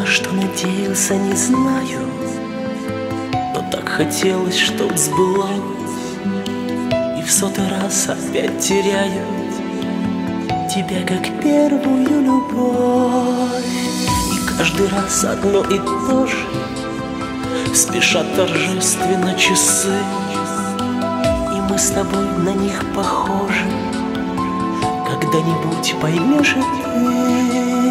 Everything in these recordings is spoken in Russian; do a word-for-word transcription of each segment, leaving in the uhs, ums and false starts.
что надеялся, не знаю, но так хотелось, чтоб сбылось. И в сотый раз опять теряю тебя, как первую любовь. И каждый раз одно и то же, спешат торжественно часы, и мы с тобой на них похожи. Когда-нибудь поймешь и ты.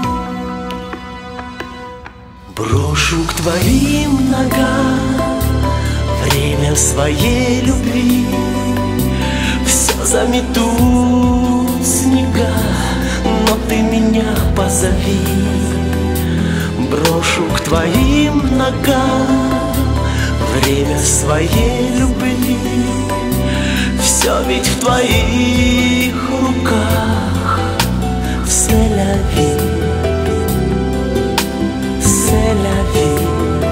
Брошу к твоим ногам время своей любви, все заметут снега, но ты меня позови. Брошу к твоим ногам время своей любви, все ведь в твоих руках. C'est la vie, c'est la vie.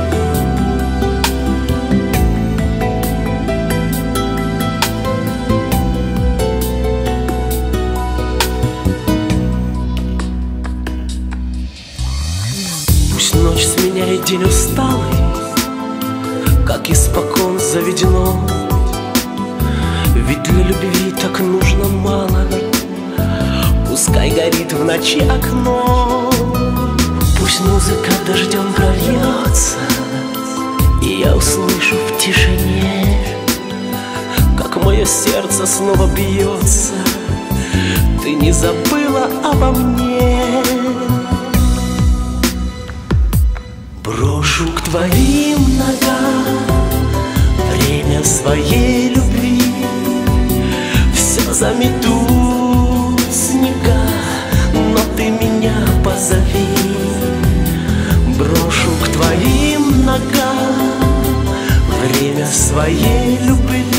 Пусть ночь сменяет день усталый, как испокон заведено. Ведь для любви так нужно мало, пускай горит в ночи окно. Пусть музыка дождем прольется, и я услышу в тишине, как мое сердце снова бьется. Ты не забыла обо мне. Брошу к твоим ногам время своей любви, все заметут снега, но ты меня позови. Брошу к твоим ногам время своей любви,